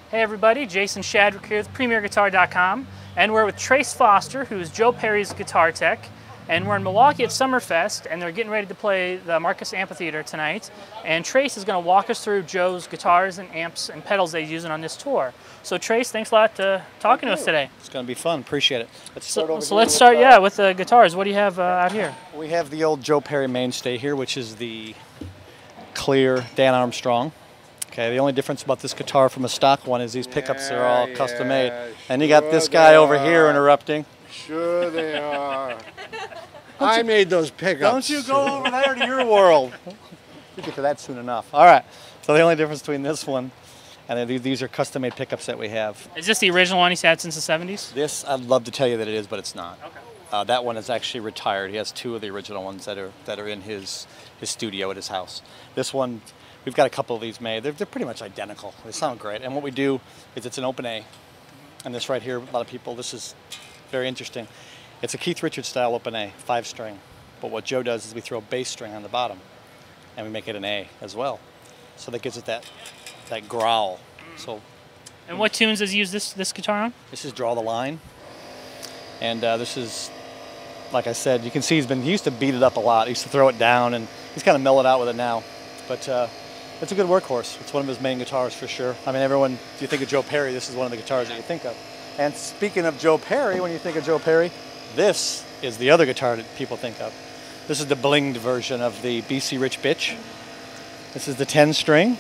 Hey everybody, Jason Shadrick here with PremierGuitar.com, and we're with Trace Foster, who's Joe Perry's guitar tech, and we're in Milwaukee at Summerfest, and they're getting ready to play the Marcus Amphitheater tonight, and Trace is going to walk us through Joe's guitars and amps and pedals that he's using on this tour. So Trace, thanks a lot for talking to us today. It's going to be fun. Appreciate it. Let's start with the guitars. What do you have out here? We have the old Joe Perry mainstay here, which is the clear Dan Armstrong. Okay, the only difference about this guitar from a stock one is these pickups are all custom made. And you got this guy over here interrupting. Sure they are. I made those pickups. Don't you go over there to your world. We'll get to that soon enough. All right, so the only difference between this one and these are custom made pickups that we have. Is this the original one he's had since the 70s? This, I'd love to tell you that it is, but it's not. Okay. That one is actually retired. He has two of the original ones that are in his studio at his house. This one, we've got a couple of these made. They're pretty much identical. They sound great. And what we do is it's an open A. And this right here, a lot of people, this is very interesting. It's a Keith Richards style open A, 5-string. But what Joe does is we throw a bass string on the bottom and we make it an A as well. So that gives it that growl. So. And what tunes does he use this guitar on? This is Draw the Line. And this is, like I said, you can see he used to beat it up a lot. He used to throw it down, and he's kind of mellowed out with it now. But it's a good workhorse. It's one of his main guitars for sure. I mean, everyone, if you think of Joe Perry, this is one of the guitars that you think of. And speaking of Joe Perry, when you think of Joe Perry, this is the other guitar that people think of. This is the blinged version of the BC Rich Bitch. This is the 10-string.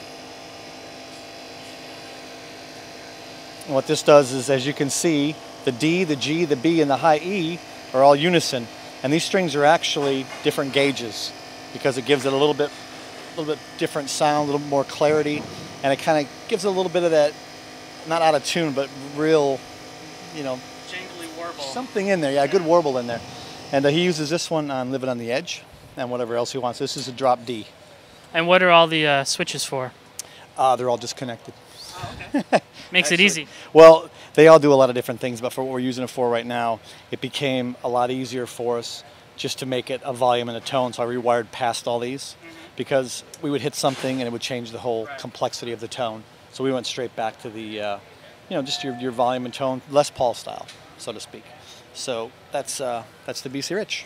And what this does is, as you can see, the D, the G, the B, and the high E are all unison. And these strings are actually different gauges because it gives it a little bit different sound, a little more clarity, and it kind of gives it a little bit of that, not out of tune, but real, you know, jangly warble. Something in there, yeah, good warble in there. And he uses this one on Living on the Edge and whatever else he wants. This is a drop D. And what are all the switches for? They're all disconnected. Oh, okay. Makes it easy. Well, they all do a lot of different things, but for what we're using it for right now, it became a lot easier for us just to make it a volume and a tone. So I rewired past all these because we would hit something and it would change the whole complexity of the tone. So we went straight back to the, you know, just your volume and tone, Les Paul style, so to speak. So that's the BC Rich.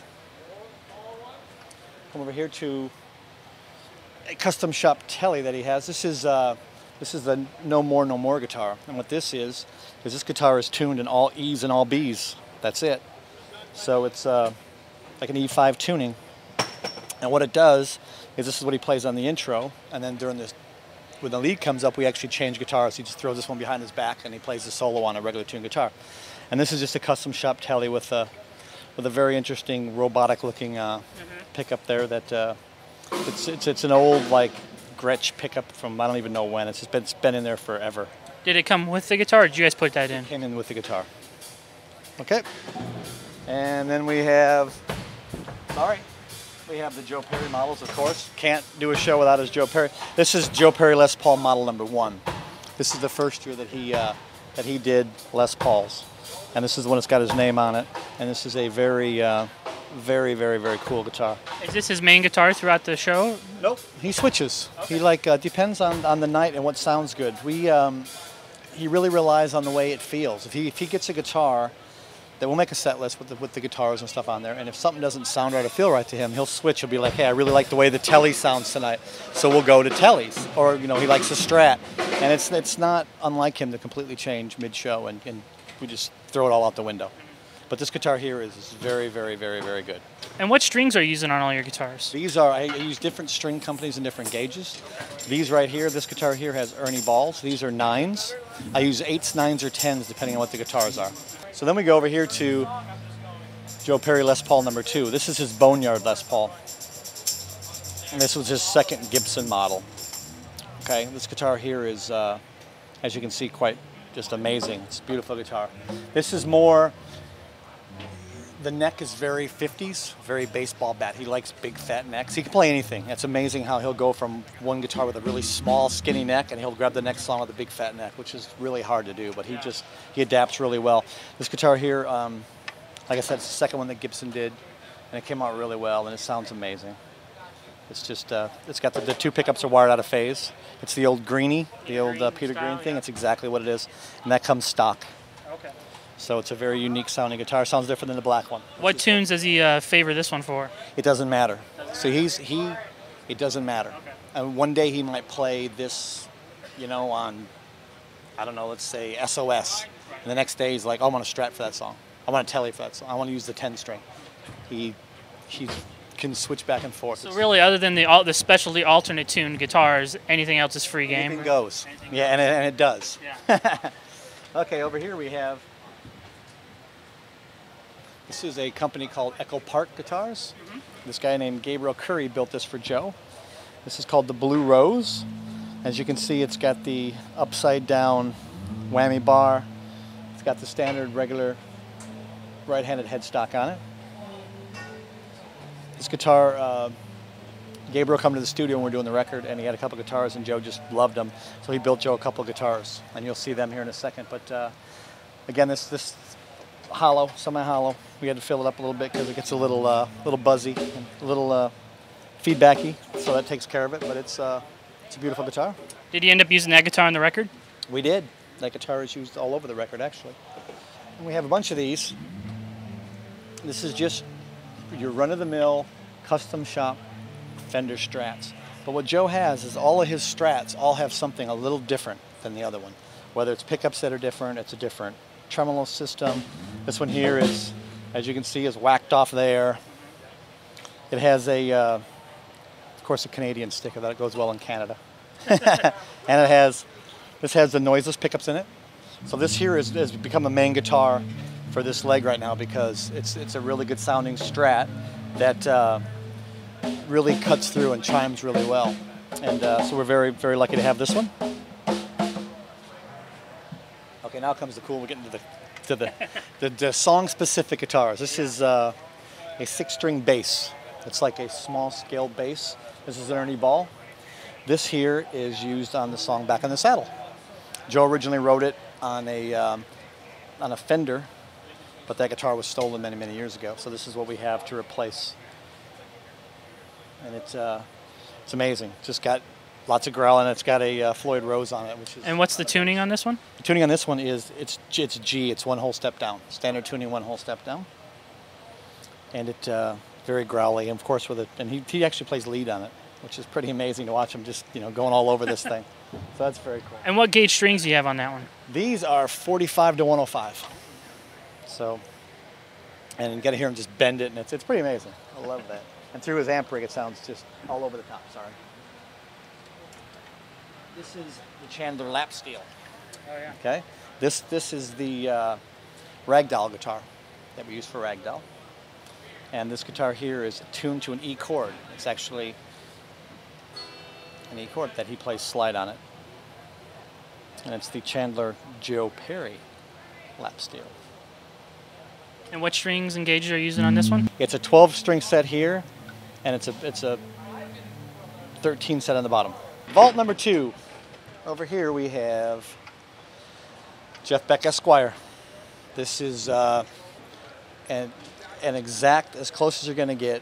Come over here to a custom shop telly that he has. This is the No More No More guitar, and what this is this guitar is tuned in all E's and all B's. That's it. So it's like an E5 tuning, and what it does is this is what he plays on the intro, and then during this, when the lead comes up, we actually change guitars. He just throws this one behind his back, and he plays the solo on a regular tuned guitar. And this is just a custom shop telly with a very interesting robotic-looking pickup there. That it's an old like Gretsch pickup from I don't even know when. It's been in there forever. Did it come with the guitar, or did you guys put that in? It came in with the guitar. Okay. And then we have, we have the Joe Perry models, of course. Can't do a show without his Joe Perry. This is Joe Perry Les Paul model number 1. This is the first year that he did Les Pauls, and this is the one that's got his name on it. And this is a very, very, very, very cool guitar. Is this his main guitar throughout the show? Nope. He switches. Okay. He depends on the night and what sounds good. He really relies on the way it feels. If he gets a guitar, then we'll make a set list with the guitars and stuff on there. And if something doesn't sound right or feel right to him, he'll switch. He'll be like, hey, I really like the way the Telly sounds tonight, so we'll go to Tellys. Or you know, he likes a Strat, and it's not unlike him to completely change mid-show, and we just throw it all out the window. But this guitar here is very, very, very, very good. And what strings are you using on all your guitars? These are, I use different string companies and different gauges. These right here, this guitar here has Ernie balls. These are 9s. I use 8s, 9s, or 10s depending on what the guitars are. So then we go over here to Joe Perry Les Paul number 2. This is his Boneyard Les Paul. And this was his second Gibson model. Okay, this guitar here is, as you can see, quite just amazing. It's a beautiful guitar. This is more, the neck is very 50s, very baseball bat. He likes big fat necks. He can play anything. It's amazing how he'll go from one guitar with a really small skinny neck and he'll grab the next song with a big fat neck, which is really hard to do, but he adapts really well. This guitar here, like I said, it's the second one that Gibson did, and it came out really well and it sounds amazing. It's just, it's got the two pickups are wired out of phase. It's the old Greenie, the old Peter Green thing. Yeah. It's exactly what it is. And that comes stock. Okay. So it's a very unique sounding guitar. Sounds different than the black one. What tunes does he favor this one for? It doesn't matter. So it doesn't matter. Okay. And one day he might play this, you know, on, I don't know, let's say SOS. And the next day he's like, oh, I want a Strat for that song. I want a Tele for that song. I want to use the 10 string. He can switch back and forth. So really, other than the specialty alternate tune guitars, anything else is free game? Anything goes. Yeah, and it does. Yeah. Okay, over here we have, this is a company called Echo Park Guitars. Mm-hmm. This guy named Gabriel Curry built this for Joe. This is called the Blue Rose. As you can see, it's got the upside down whammy bar. It's got the standard regular right-handed headstock on it. This guitar, Gabriel come to the studio when we were doing the record, and he had a couple guitars, and Joe just loved them. So he built Joe a couple guitars, and you'll see them here in a second. But again, this hollow, semi-hollow. We had to fill it up a little bit because it gets a little buzzy, and a little feedbacky. So that takes care of it. But it's a beautiful guitar. Did you end up using that guitar on the record? We did. That guitar is used all over the record, actually. And we have a bunch of these. This is just your run-of-the-mill, custom shop Fender Strats. But what Joe has is all of his Strats all have something a little different than the other one. Whether it's pickups that are different, it's a different tremolo system. This one here is, as you can see, is whacked off there. It has a, of course, a Canadian sticker that goes well in Canada. And this has the noiseless pickups in it. So this here has become a main guitar for this leg right now because it's a really good sounding Strat that really cuts through and chimes really well. And so we're very, very lucky to have this one. Okay, now comes the cool. We're getting to the song-specific guitars. This is a 6-string bass. It's like a small scale bass. This is an Ernie Ball. This here is used on the song Back on the Saddle. Joe originally wrote it on a Fender, but that guitar was stolen many, many years ago. So this is what we have to replace. And it's amazing. It's just got lots of growl, and it's got a Floyd Rose on it, which is. And what's the tuning on this one? The tuning on this one is it's G. It's one whole step down. Standard tuning, one whole step down. And it very growly, and of course and he actually plays lead on it, which is pretty amazing to watch him just going all over this thing. So that's very cool. And what gauge strings do you have on that one? These are 45 to 105. So, and you got to hear him just bend it, and it's pretty amazing. I love that. And through his amp rig, it sounds just all over the top. Sorry. This is the Chandler lap steel. Oh yeah. Okay. This is the ragdoll guitar that we use for ragdoll. And this guitar here is tuned to an E chord. It's actually an E chord that he plays slide on it. And it's the Chandler Joe Perry lap steel. And what strings and gauges are you using on this one? It's a 12-string set here, and it's a 13 set on the bottom. Vault number 2. Over here we have Jeff Beck Esquire. This is an exact, as close as you're going to get,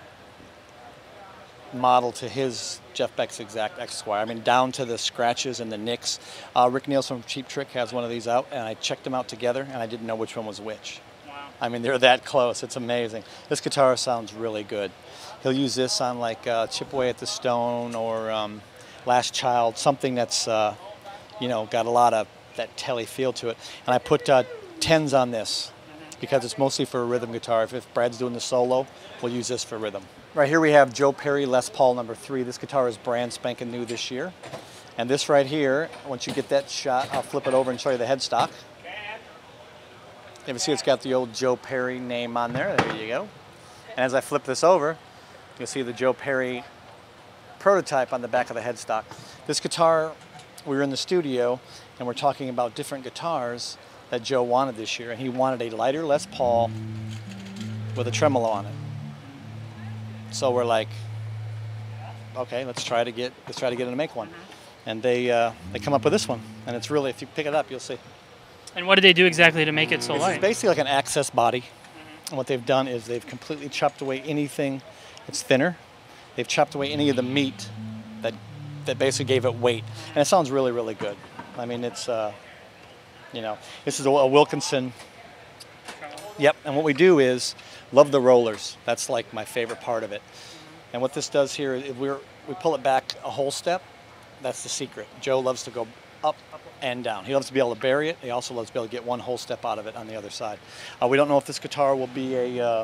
model to his Jeff Beck's exact Esquire. I mean, down to the scratches and the nicks. Rick Nielsen from Cheap Trick has one of these out, and I checked them out together, and I didn't know which one was which. Wow. I mean, they're that close. It's amazing. This guitar sounds really good. He'll use this on like Chip Away at the Stone or Last Child, something that's got a lot of that telly feel to it. And I put 10s on this because it's mostly for a rhythm guitar. If Brad's doing the solo, we'll use this for rhythm. Right here we have Joe Perry Les Paul number 3. This guitar is brand spanking new this year. And this right here, once you get that shot, I'll flip it over and show you the headstock. You can see it's got the old Joe Perry name on there. There you go. And as I flip this over, you'll see the Joe Perry prototype on the back of the headstock. This guitar, we were in the studio and we're talking about different guitars that Joe wanted this year, and he wanted a lighter Les Paul with a tremolo on it. So we're like, okay, let's try to get him to make one. And they come up with this one, and it's really, if you pick it up, you'll see. And what did they do exactly to make it so light? It's basically like an access body. And what they've done is they've completely chopped away anything that's thinner, they've chopped away any of the meat that basically gave it weight, and it sounds really, really good. I mean, it's you know, this is a Wilkinson. Yep, and what we do is love the rollers. That's like my favorite part of it. And what this does here is we pull it back a whole step. That's the secret. Joe loves to go up and down. He loves to be able to bury it. He also loves to be able to get one whole step out of it on the other side. We don't know if this guitar will be a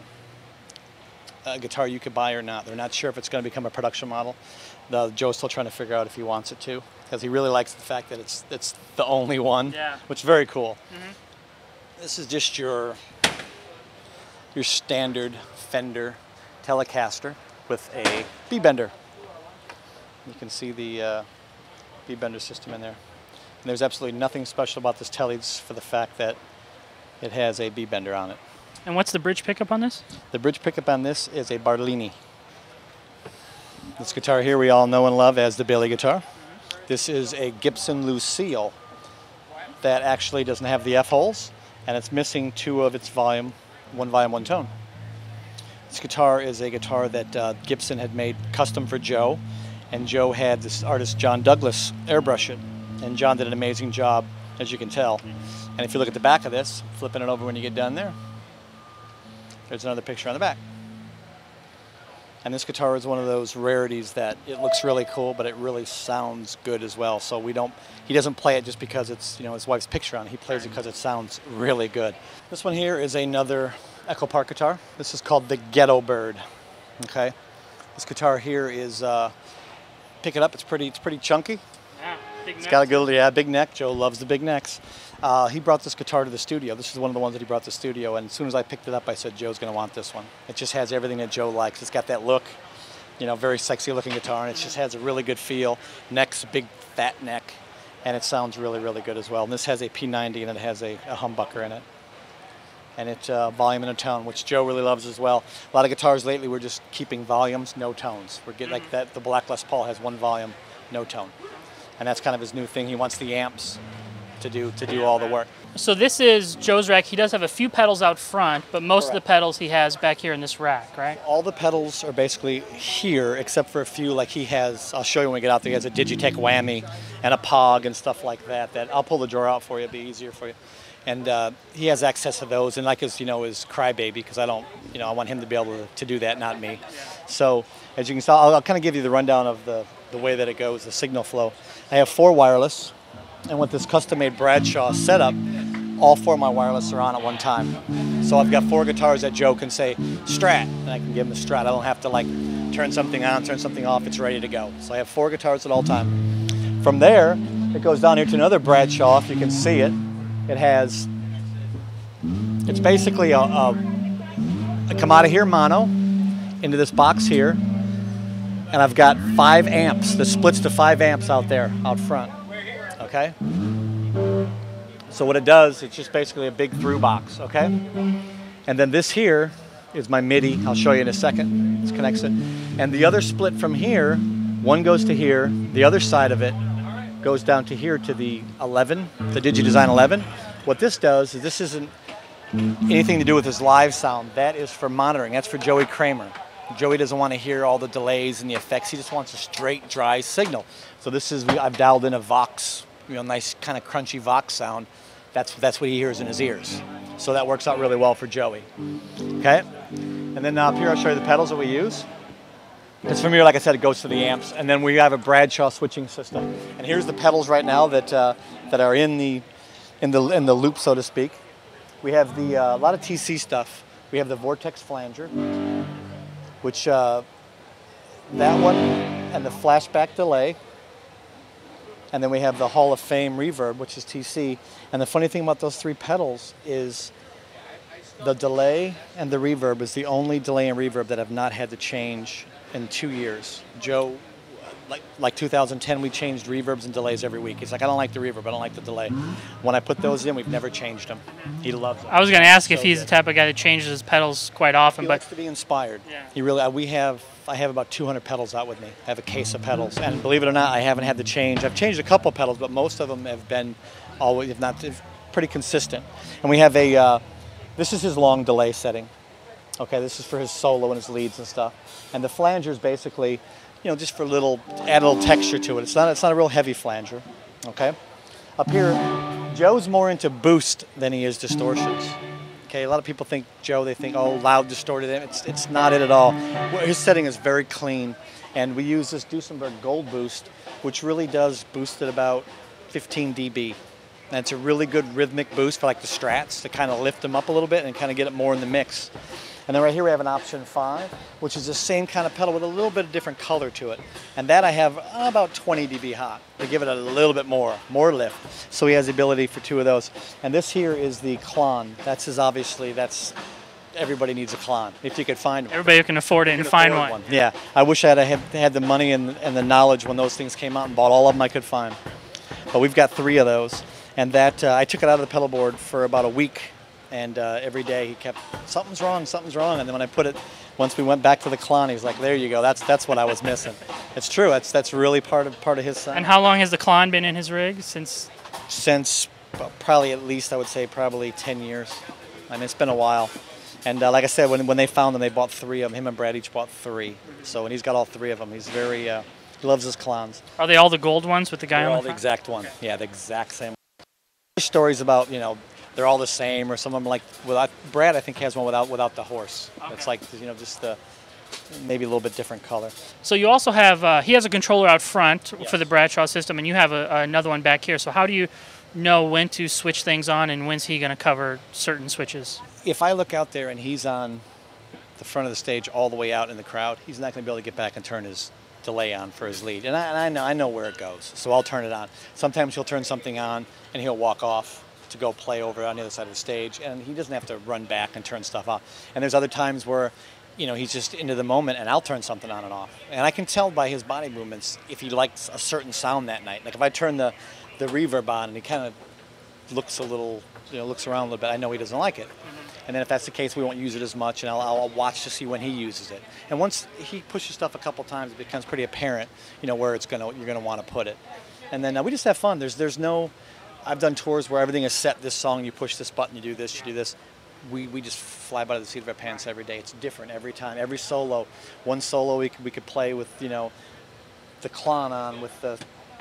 guitar you could buy or not. They're not sure if it's going to become a production model. Joe's still trying to figure out if he wants it to, because he really likes the fact that it's the only one, which is very cool. This is just your standard Fender Telecaster with a B-bender. You can see the B-bender system in there. And there's absolutely nothing special about this Tele for the fact that it has a B-bender on it. And what's the bridge pickup on this? The bridge pickup on this is a Bartolini. This guitar here we all know and love as the Billy guitar. This is a Gibson Lucille that actually doesn't have the F-holes, and it's missing two of its one volume, one tone. This guitar is a guitar that Gibson had made custom for Joe, and Joe had this artist John Douglas airbrush it, and John did an amazing job, as you can tell. And if you look at the back of this, flipping it over when you get done there, there's another picture on the back. And this guitar is one of those rarities that it looks really cool, but it really sounds good as well. So he doesn't play it just because it's, you know, his wife's picture on it. He plays it because it sounds really good. This one here is another Echo Park guitar. This is called the Ghetto Bird. Okay, this guitar here is pick it up. It's pretty chunky. Yeah, big neck. It's got a good, big neck. Joe loves the big necks. He brought this guitar to the studio. This is one of the ones that he brought to the studio, and as soon as I picked it up, I said, Joe's going to want this one. It just has everything that Joe likes. It's got that look, you know, very sexy looking guitar, and it just has a really good feel. Neck's a big fat neck, and it sounds really, really good as well. And this has a P90, and it has a humbucker in it. And it's volume and a tone, which Joe really loves as well. A lot of guitars lately, we're just keeping volumes, no tones. We're getting like that. The Black Les Paul has one volume, no tone. And that's kind of his new thing. He wants the amps to do all the work. So this is Joe's rack. He does have a few pedals out front, but most of the pedals he has back here in this rack, right? All the pedals are basically here, except for a few like he has. I'll show you when we get out there. He has a Digitech Whammy and a Pog and stuff like that. That I'll pull the drawer out for you. It'll be easier for you. And he has access to those, and like his, you know, his Crybaby, because I don't, you know, I want him to be able to do that, not me. So as you can see, I'll kind of give you the rundown of the way that it goes, the signal flow. I have 4 wireless. And with this custom-made Bradshaw setup, all 4 of my wireless are on at one time. So I've got 4 guitars that Joe can say, Strat, and I can give him a Strat. I don't have to like turn something on, turn something off, it's ready to go. So I have 4 guitars at all time. From there, it goes down here to another Bradshaw, if you can see it. It's basically a come out of here mono into this box here. And I've got 5 amps. This splits to 5 amps out there, out front. Okay? So what it does, it's just basically a big through box, okay? And then this here is my MIDI. I'll show you in a second. This connects it. And the other split from here, one goes to here, the other side of it goes down to here to the 11, the DigiDesign 11. What this does is this isn't anything to do with his live sound. That is for monitoring. That's for Joey Kramer. Joey doesn't want to hear all the delays and the effects. He just wants a straight, dry signal. So this is, I've dialed in a Vox, you know, nice kind of crunchy Vox sound. That's what he hears in his ears. So that works out really well for Joey. Okay? And then up here I'll show you the pedals that we use. Because from here, like I said, it goes to the amps. And then we have a Bradshaw switching system. And here's the pedals right now that are in the loop, so to speak. We have a lot of TC stuff. We have the Vortex flanger, which that one, and the flashback delay. And then we have the Hall of Fame reverb, which is TC. And the funny thing about those 3 pedals is the delay and the reverb is the only delay and reverb that I've not had to change in 2 years. Joe, like 2010, we changed reverbs and delays every week. He's like, I don't like the reverb, I don't like the delay. When I put those in, we've never changed them. He loves them. I was going to ask if he's the type of guy that changes his pedals quite often. He likes to be inspired. Yeah. He really. I have about 200 pedals out with me. I have a case of pedals, and believe it or not, I haven't had to change. I've changed a couple of pedals, but most of them have been always, if not, pretty consistent. And we have this is his long delay setting. Okay, this is for his solo and his leads and stuff. And the flanger is basically, just for add a little texture to it. It's not a real heavy flanger. Okay. Up here, Joe's more into boost than he is distortions. Okay, a lot of people think Joe, they think, oh, loud, distorted. It's not it at all. His setting is very clean, and we use this Duesenberg Gold Boost, which really does boost at about 15 dB. And it's a really good rhythmic boost for like the strats to kind of lift them up a little bit and kind of get it more in the mix. And then right here we have an option 5, which is the same kind of pedal with a little bit of different color to it. And that I have about 20 dB hot to give it a little bit more lift. So he has the ability for 2 of those. And this here is the Klon. Everybody needs a Klon, if you could find one. Everybody who can afford it and find one. Yeah, I wish I had the money and the knowledge when those things came out and bought all of them I could find. But we've got 3 of those. And that I took it out of the pedal board for about a week. And every day he kept, something's wrong. And then when I put it, once we went back to the Klon, he's like, there you go, that's what I was missing. It's true, that's really part of his sound. And how long has the Klon been in his rig? Since probably at least, I would say, probably 10 years. I mean, it's been a while. And like I said, when they found them, they bought 3 of them. Him and Brad each bought 3. So, and he's got all 3 of them. He's very, he loves his Klons. Are they all the gold ones with the guy They're on all the front? the exact one. Yeah, the exact same. Stories about, they're all the same, or some of them like Brad, I think, has one without the horse. Okay. It's like, just the maybe a little bit different color. So you also have he has a controller out front for the Bradshaw system, and you have another one back here. So how do you know when to switch things on, and when's he going to cover certain switches? If I look out there and he's on the front of the stage all the way out in the crowd, he's not going to be able to get back and turn his delay on for his lead. And I know where it goes, so I'll turn it on. Sometimes he'll turn something on and he'll walk off to go play over on the other side of the stage, and he doesn't have to run back and turn stuff off. And there's other times where, he's just into the moment, and I'll turn something on and off. And I can tell by his body movements if he likes a certain sound that night. Like if I turn the reverb on and he kind of looks a little, looks around a little bit, I know he doesn't like it. And then if that's the case, we won't use it as much, and I'll watch to see when he uses it. And once he pushes stuff a couple times, it becomes pretty apparent, where you're gonna want to put it. And then we just have fun. There's no. I've done tours where everything is set. This song, you push this button, you do this, you do this. We just fly by the seat of our pants every day. It's different every time. Every solo, one solo we could play with the Klon on with the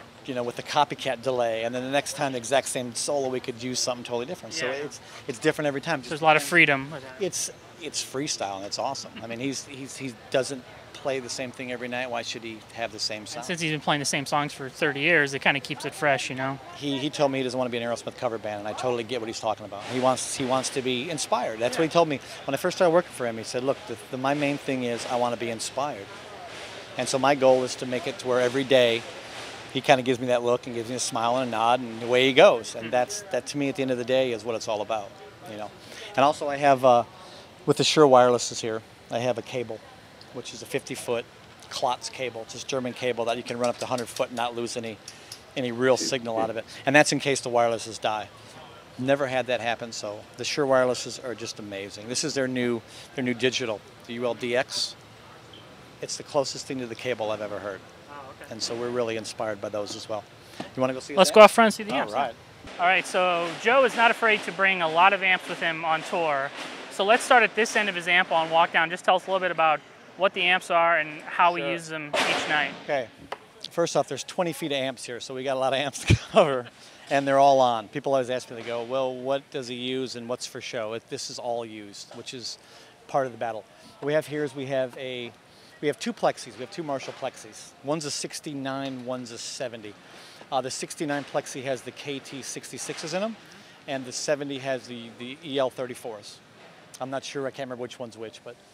copycat delay, and then the next time the exact same solo we could use something totally different. Yeah. So it's different every time. So there's a lot of freedom. It's freestyle, and it's awesome. I mean, he doesn't play the same thing every night. Why should he have the same sound? And since he's been playing the same songs for 30 years, it kind of keeps it fresh, He told me he doesn't want to be an Aerosmith cover band, and I totally get what he's talking about. He wants to be inspired. That's what he told me when I first started working for him. He said, look, my main thing is I want to be inspired. And so my goal is to make it to where every day he kind of gives me that look and gives me a smile and a nod, and away he goes. And that to me at the end of the day is what it's all about, And also I have, with the Shure Wirelesses here, I have a cable, which is a 50-foot Klotz cable. It's this German cable that you can run up to 100 foot and not lose any real signal out of it. And that's in case the wirelesses die. Never had that happen, so the Shure Wirelesses are just amazing. This is their new digital, the ULDX. It's the closest thing to the cable I've ever heard. Oh, okay. And so we're really inspired by those as well. You want to go see Let's go out front and see the amps. All right. All right, so Joe is not afraid to bring a lot of amps with him on tour. So let's start at this end of his amp on walk down. Just tell us a little bit about what the amps are and how we use them each night. Okay. First off, there's 20 feet of amps here, so we got a lot of amps to cover, and they're all on. People always ask me, they go, well, what does he use and what's for show? This is all used, which is part of the battle. What we have here is we have 2 plexis. We have 2 Marshall plexis. One's a 69, one's a 70. The 69 plexi has the KT66s in them, and the 70 has the EL34s. I'm not sure, I can't remember which one's which, but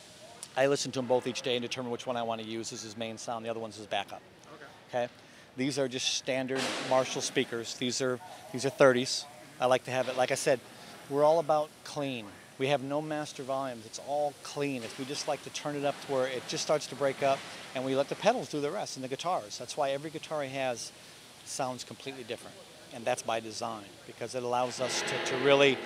I listen to them both each day and determine which one I want to use as his main sound. The other one's his backup. Okay. These are just standard Marshall speakers. These are 30s. I like to have it, like I said, we're all about clean. We have no master volumes. It's all clean. We just like to turn it up to where it just starts to break up, and we let the pedals do the rest and the guitars. That's why every guitar he has sounds completely different, and that's by design, because it allows us to really,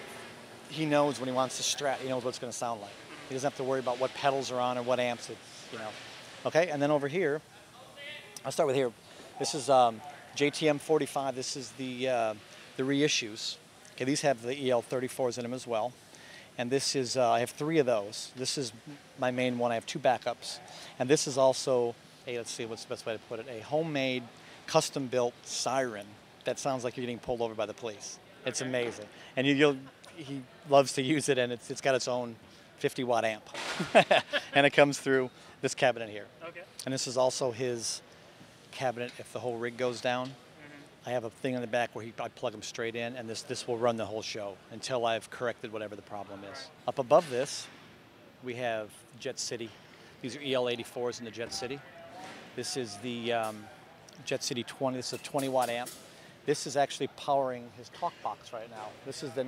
he knows when he wants to strat, he knows what it's going to sound like. He doesn't have to worry about what pedals are on or what amps Okay, and then over here, I'll start with here. This is JTM 45. This is the reissues. Okay, these have the EL34s in them as well. And this is, I have 3 of those. This is my main one. I have 2 backups. And this is also a, let's see what's the best way to put it, a homemade, custom-built siren that sounds like you're getting pulled over by the police. It's amazing. And he loves to use it, and it's got its own 50-watt amp. And it comes through this cabinet here. Okay. And this is also his cabinet if the whole rig goes down. I have a thing in the back where I plug them straight in, and this will run the whole show until I've corrected whatever the problem is. Up above this, we have Jet City. These are EL84s in the Jet City. This is the Jet City 20. This is a 20-watt amp. This is actually powering his talk box right now. This is the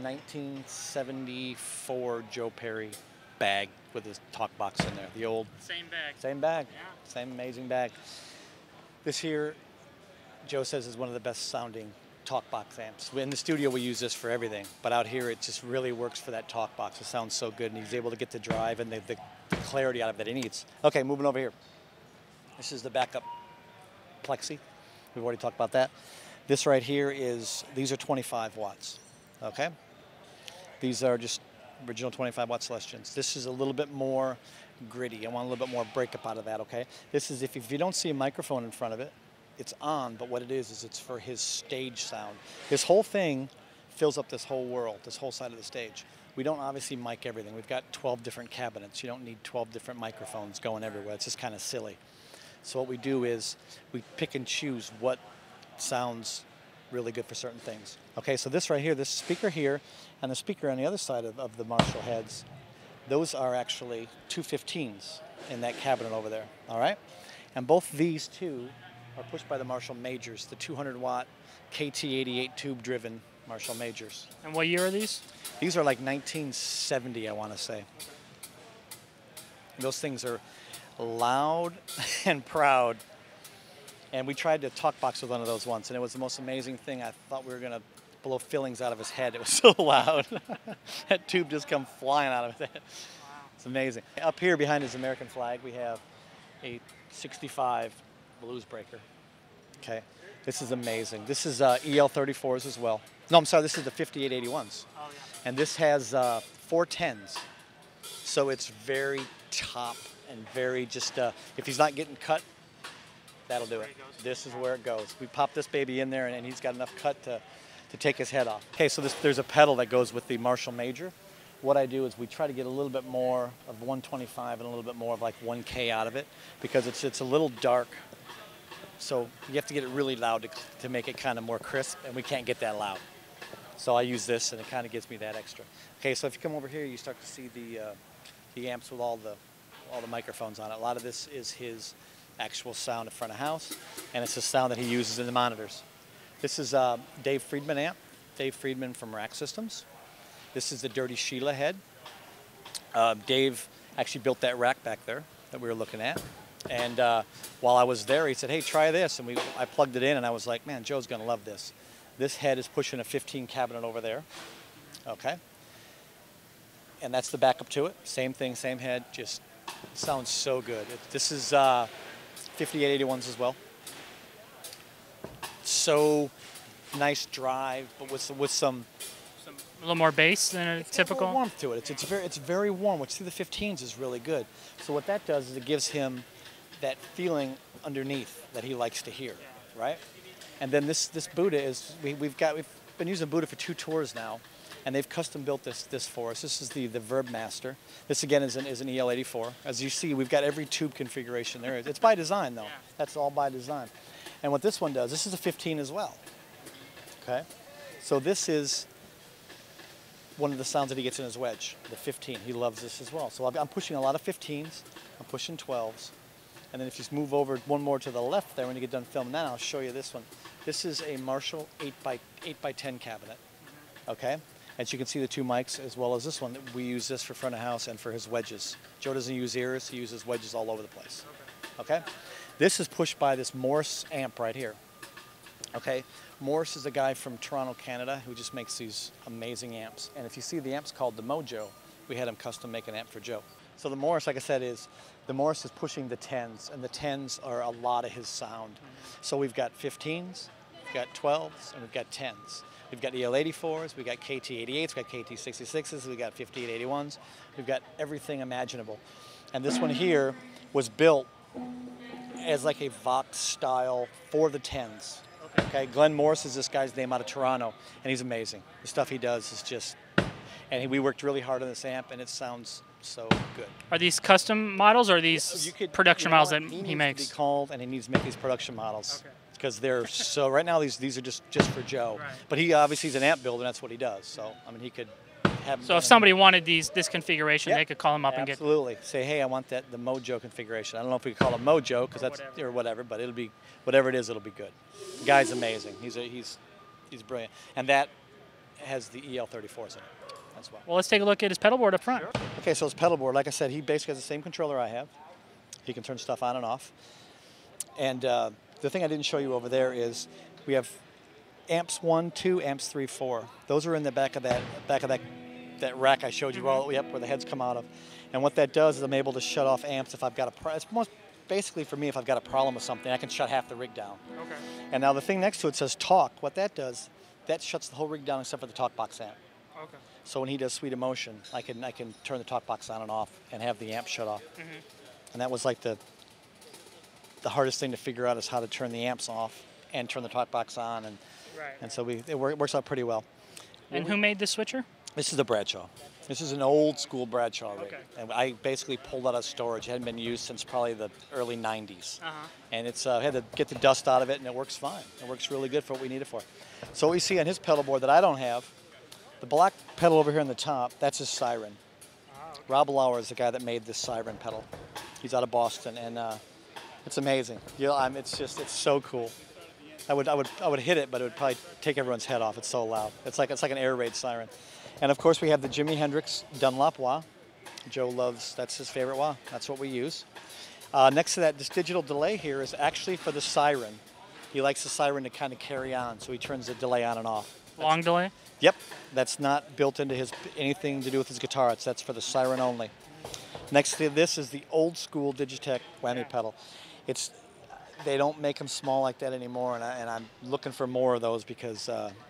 1974 Joe Perry bag with his talk box in there. The old Same bag. same bag, Yeah. same amazing bag. This here, Joe says, is one of the best sounding talk box amps. In the studio we use this for everything, but out here it just really works for that talk box. It sounds so good, and he's able to get the drive and the clarity out of it that he needs. Okay, moving over here. This is the backup Plexi. We've already talked about that. This right here these are 25 watts, okay? These are just original 25 watt Celestions. This is a little bit more gritty. I want a little bit more breakup out of that, okay? This is, if you don't see a microphone in front of it, it's on, but what it is it's for his stage sound. This whole thing fills up this whole world, this whole side of the stage. We don't obviously mic everything. We've got 12 different cabinets. You don't need 12 different microphones going everywhere. It's just kind of silly. So what we do is we pick and choose what sounds really good for certain things. Okay, so this right here, this speaker here, and the speaker on the other side of the Marshall heads, those are actually 215s in that cabinet over there, all right? And both these two are pushed by the Marshall Majors, the 200-watt KT88 tube-driven Marshall Majors. And what year are these? These are like 1970, I want to say. Those things are loud and proud. And we tried to talk box with one of those once, and it was the most amazing thing. I thought we were going to blow fillings out of his head. It was so loud. That tube just come flying out of it. Wow. It's amazing. Up here behind his American flag, we have a 65 Blues Breaker. Okay, this is amazing. This is EL34s as well. No, I'm sorry, this is the 5881s. Oh, yeah. And this has 410s. So it's very top and very just, if he's not getting cut, that'll do it. This is where it goes. We pop this baby in there, and he's got enough cut to take his head off. Okay, so there's a pedal that goes with the Marshall Major. What I do is we try to get a little bit more of 125 and a little bit more of like 1K out of it, because it's a little dark. So you have to get it really loud to make it kind of more crisp, and we can't get that loud. So I use this, and it kind of gives me that extra. Okay, so if you come over here, you start to see the amps with all the microphones on it. A lot of this is his actual sound in front of house, and it's the sound that he uses in the monitors. This is Dave Friedman amp, Dave Friedman from Rack Systems. This is the Dirty Sheila head. Dave actually built that rack back there that we were looking at. And while I was there, he said, hey, try this. And I plugged it in, and I was like, man, Joe's going to love this. This head is pushing a 15 cabinet over there. Okay. And that's the backup to it. Same thing, same head. Just sounds so good. This is 5881s as well. So nice drive, but with some A little more bass than a typical. more warmth to it. It's very warm, which through the 15s is really good. So what that does is it gives him that feeling underneath that he likes to hear, right? And then this Buddha is we've been using Buddha for 2 tours now, and they've custom built this for us. This is the Verb Master. This again is an EL84. As you see, we've got every tube configuration there. It's by design though. That's all by design. And what this one does, this is a 15 as well. Okay, so this is one of the sounds that he gets in his wedge, the 15. He loves this as well. So I'm pushing a lot of 15s. I'm pushing 12s. And then if you move over one more to the left there when you get done filming that, I'll show you this one. This is a Marshall 8x10 cabinet. Okay? As you can see the 2 mics as well as this one. We use this for front of house and for his wedges. Joe doesn't use ears, he uses wedges all over the place. Okay? This is pushed by this Morse amp right here. Okay? Morse is a guy from Toronto, Canada, who just makes these amazing amps. And if you see the amp's called the Mojo, we had him custom make an amp for Joe. So the Morse, like I said, the Morse is pushing the 10s, and the 10s are a lot of his sound. So we've got 15s, we've got 12s, and we've got 10s. We've got EL84s, we've got KT88s, we've got KT66s, we've got 5881s. We've got everything imaginable. And this one here was built as like a Vox style for the 10s. Okay, Glenn Morris is this guy's name out of Toronto, and he's amazing. The stuff he does is just, and we worked really hard on this amp, and it sounds so good. Are these custom models, or are these production models that he makes? He needs to be called, and he needs to make these production models. Because they're so, right now these are just for Joe. Right. But he obviously is an amp builder, and that's what he does. So, I mean, he could have. So if somebody wanted this configuration, Yep. they could call him up and get. Absolutely. Say, hey, I want the Mojo configuration. I don't know if we could call it Mojo, because that's, or whatever, but it'll be, whatever it is, it'll be good. The guy's amazing. He's brilliant. And that has the EL34s in it as well. Well, let's take a look at his pedal board up front. Sure. Okay, so his pedal board, like I said, he basically has the same controller I have. He can turn stuff on and off. And the thing I didn't show you over there is we have amps 1, 2, amps 3, 4. Those are in the back of that rack I showed you where the heads come out of. And what that does is I'm able to shut off amps if I've got it's most basically for me if I've got a problem with something, I can shut half the rig down. Okay. And now the thing next to it says talk. What that does, that shuts the whole rig down except for the talk box amp. Okay. So when he does Sweet Emotion, I can turn the talk box on and off and have the amp shut off. And that was like the hardest thing to figure out is how to turn the amps off and turn the talk box on, and so it works out pretty well. And who made this switcher? This is the Bradshaw. This is an old school Bradshaw rig. Okay. And I basically pulled out of storage. It hadn't been used since probably the early 90s. And it's had to get the dust out of it, and it works fine. It works really good for what we need it for. So what we see on his pedal board that I don't have, the black pedal over here on the top, that's his Siren. Rob Lauer is the guy that made this Siren pedal. He's out of Boston, and it's amazing. It's so cool. I would hit it, but it would probably take everyone's head off. It's so loud. It's like an air raid siren. And of course we have the Jimi Hendrix Dunlop wah. Joe loves, that's his favorite wah. That's what we use. Next to that, this digital delay here is actually for the Siren. He likes the Siren to kind of carry on, so he turns the delay on and off. Long delay? Yep, that's not built into anything to do with his guitar. That's for the Siren only. Next to this is the old school Digitech whammy pedal. They don't make them small like that anymore, and I'm looking for more of those because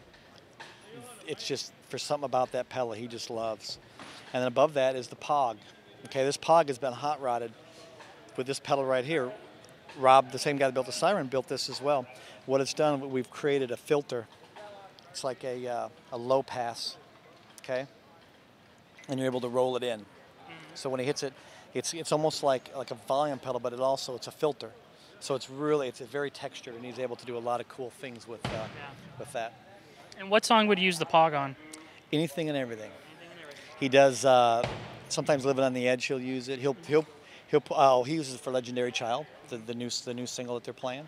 it's just, for something about that pedal he just loves. And then above that is the Pog. Okay, this Pog has been hot rodded with this pedal right here. Rob, the same guy that built the Siren, built this as well. What it's done, we've created a filter. It's like a low pass, okay? And you're able to roll it in. So when he hits it, it's almost like a volume pedal, but it's a filter. So it's very textured, and he's able to do a lot of cool things with that. And what song would you use the Pog on? Anything and everything. He does. Sometimes Living on the Edge, he'll use it. He uses it for Legendary Child, the new single that they're playing.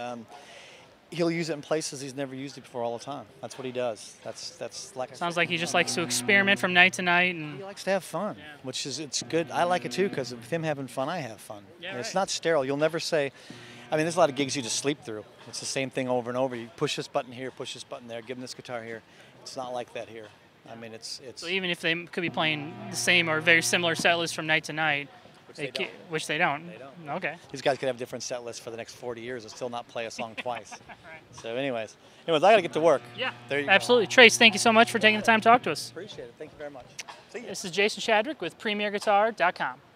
He'll use it in places he's never used it before all the time. That's what he does. That's like. Sounds like he just likes to experiment from night to night, and he likes to have fun, which is it's good. I like it too because with him having fun, I have fun. Yeah, It's not sterile. You'll never say. I mean, there's a lot of gigs you just sleep through. It's the same thing over and over. You push this button here, push this button there, give him this guitar here. It's not like that here. I mean, it's. So even if they could be playing the same or very similar set list from night to night, which they don't. They don't. Okay. These guys could have different set lists for the next 40 years and still not play a song twice. So anyways, I got to get to work. Yeah, there you absolutely. Go. Trace, thank you so much for taking the time to talk to us. Appreciate it. Thank you very much. See you. This is Jason Shadrick with PremierGuitar.com.